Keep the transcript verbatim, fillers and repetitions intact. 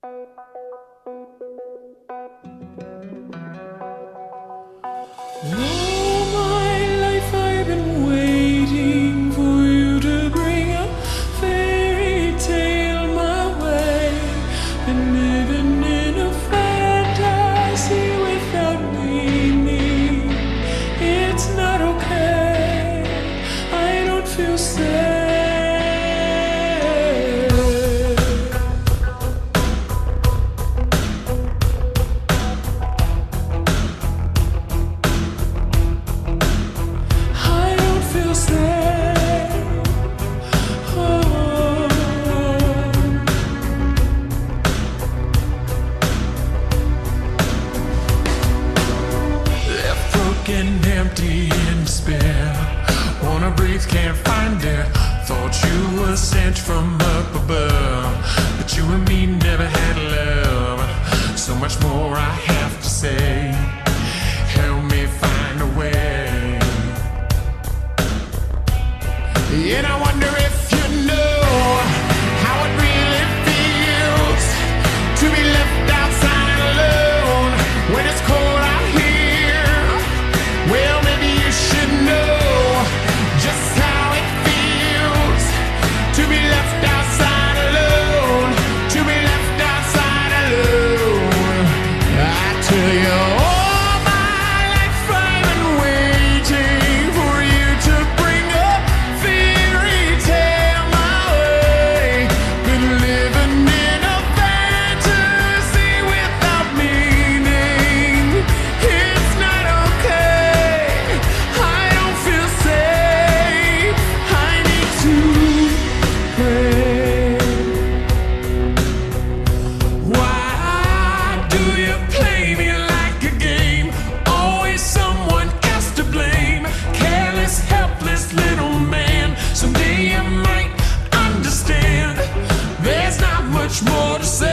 All my life I've been waiting for you to bring a fairy tale my way. Been living in a fantasy without meaning. It's not okay, I don't feel safe. And empty in despair, wanna breathe, can't find air. Thought you were sent from up above, but you and me never had love. So much more I have to say, help me find a way. And I wonder if you know how it really feels to be left outside alone when it's cold out here. Well, maybe you should know just how it feels to be left outside alone, to be left outside alone. I tell you, all my life I've been waiting for you to bring a fairy tale my way. Been living in a fantasy without meaning. It's not okay, I don't feel safe, I need to pray. Why do you play me like a game? Always someone else to blame. Careless, helpless little man. Someday you might understand. There's not much more to say.